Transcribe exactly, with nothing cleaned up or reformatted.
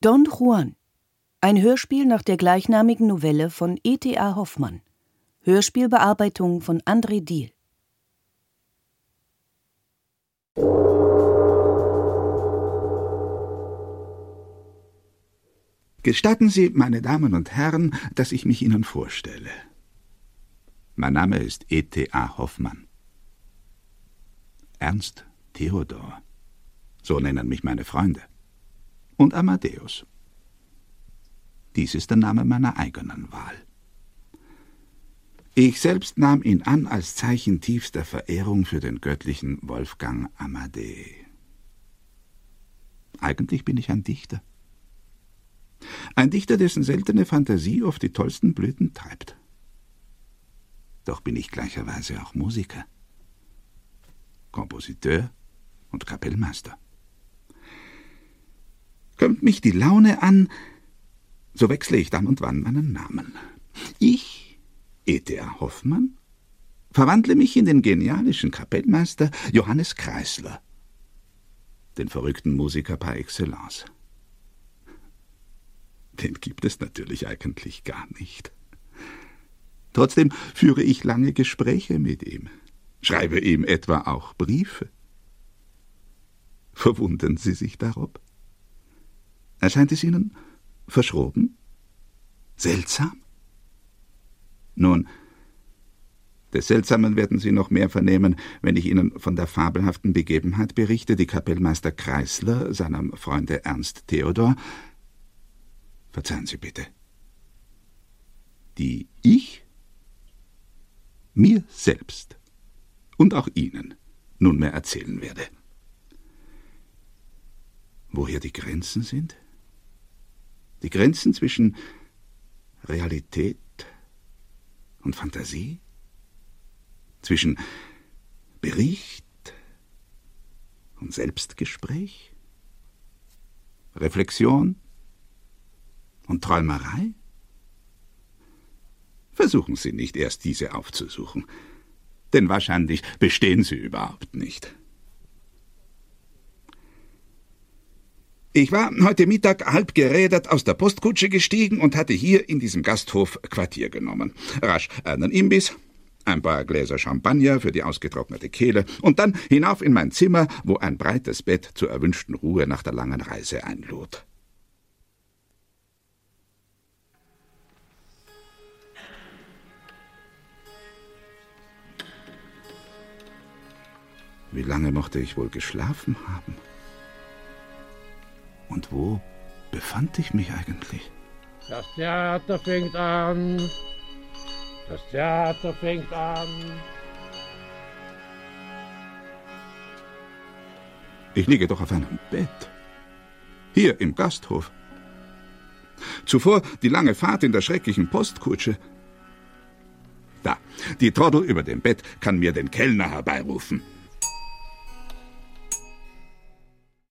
Don Juan, ein Hörspiel nach der gleichnamigen Novelle von E T A Hoffmann. Hörspielbearbeitung von André Diehl. Gestatten Sie, meine Damen und Herren, dass ich mich Ihnen vorstelle. Mein Name ist E T A Hoffmann. Ernst Theodor, so nennen mich meine Freunde. Und Amadeus. Dies ist der Name meiner eigenen Wahl. Ich selbst nahm ihn an als Zeichen tiefster Verehrung für den göttlichen Wolfgang Amadee. Eigentlich bin ich ein Dichter. Ein Dichter, dessen seltene Fantasie oft die tollsten Blüten treibt. Doch bin ich gleicherweise auch Musiker, Kompositeur und Kapellmeister. Kommt mich die Laune an, so wechsle ich dann und wann meinen Namen. Ich, E T A Hoffmann, verwandle mich in den genialischen Kapellmeister Johannes Kreisler, den verrückten Musiker par excellence. Den gibt es natürlich eigentlich gar nicht. Trotzdem führe ich lange Gespräche mit ihm, schreibe ihm etwa auch Briefe. Verwundern Sie sich darob? Erscheint es Ihnen verschroben? Seltsam? Nun, des Seltsamen werden Sie noch mehr vernehmen, wenn ich Ihnen von der fabelhaften Begebenheit berichte, die Kapellmeister Kreisler seinem Freunde Ernst Theodor, verzeihen Sie bitte, die ich mir selbst und auch Ihnen nunmehr erzählen werde. Woher die Grenzen sind? Die Grenzen zwischen Realität und Fantasie? Zwischen Bericht und Selbstgespräch? Reflexion und Träumerei? Versuchen Sie nicht erst diese aufzusuchen, denn wahrscheinlich bestehen sie überhaupt nicht. Ich war heute Mittag halb gerädert aus der Postkutsche gestiegen und hatte hier in diesem Gasthof Quartier genommen. Rasch einen Imbiss, ein paar Gläser Champagner für die ausgetrocknete Kehle und dann hinauf in mein Zimmer, wo ein breites Bett zur erwünschten Ruhe nach der langen Reise einlud. Wie lange mochte ich wohl geschlafen haben? Und wo befand ich mich eigentlich? Das Theater fängt an. Das Theater fängt an. Ich liege doch auf einem Bett. Hier im Gasthof. Zuvor die lange Fahrt in der schrecklichen Postkutsche. Da, die Trottel über dem Bett kann mir den Kellner herbeirufen.